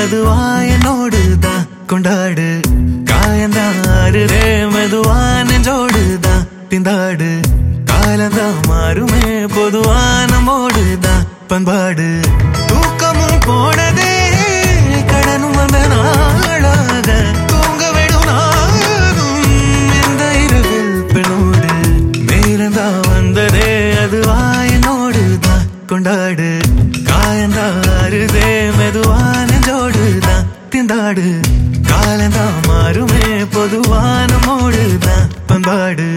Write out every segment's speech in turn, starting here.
அதுவா என்னோடுதான் கொண்டாடு காயந்தாருதே மெதுவா நெஞ்சோடுதான் திண்டாடு காலந்தான் மாறுமே பொதுவான மோடுதான் பண்பாடு தூக்கமும் போனதே கடனும் வந்த நாளாக தூங்க விடும் நாளும் இந்த இரவில் பெண்ணோடு நேரந்தான் வந்ததே அதுவா என்னோடுதான் கொண்டாடு காயந்தாருதே மெதுவா நெஞ்சோடுதான் திண்டாடு காலந்தான் மாறுமே பொதுவான மோடுதான் பண்பாடு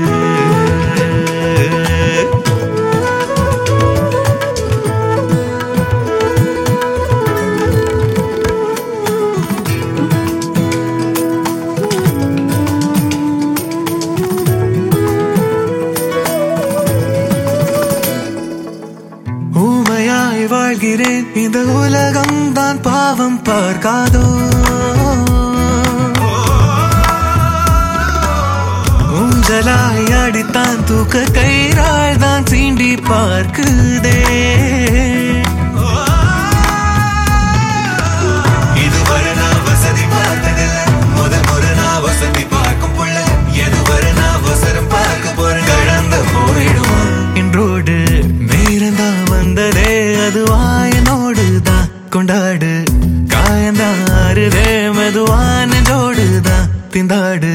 ஊமையாய் வாழ்கிறேன் இந்த உலகம் தான் பாவம் பார்க்காதோ ஊஞ்சலாய் அடித்தான் தூக்க கயிறால் தான் சீண்டி பார்க்குதே இதுவரை நான் வசதி பார்த்ததில்லை முதல் முறை நான் வசதி பார்க்கும் புள்ள எதுவரை நான் வசரம் பார்க்க போறேன் கடந்த போயிடுமா என்றோடு நேரந்தான் வந்ததே அதுவா என்னோடுதான் கொண்டாடு காயந்தான் ஆறுதே மெதுவா நெஞ்சோடுதான் திண்டாடு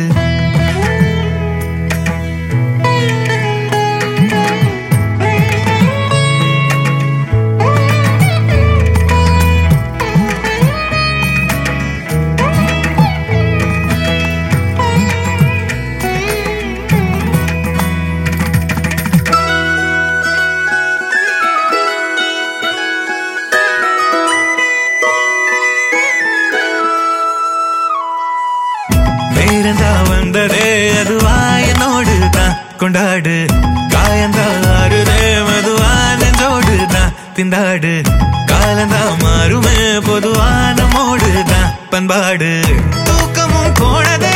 நேரந்தா வந்ததே அதுவா என்னோடுதான் கொண்டாடு காயந்தாருதே மெதுவா நெஞ்சோடுதான் திண்டாடு காலந்தா மாறுமே பொதுவான மோடுதான் பண்பாடு தூக்கமும் போனதே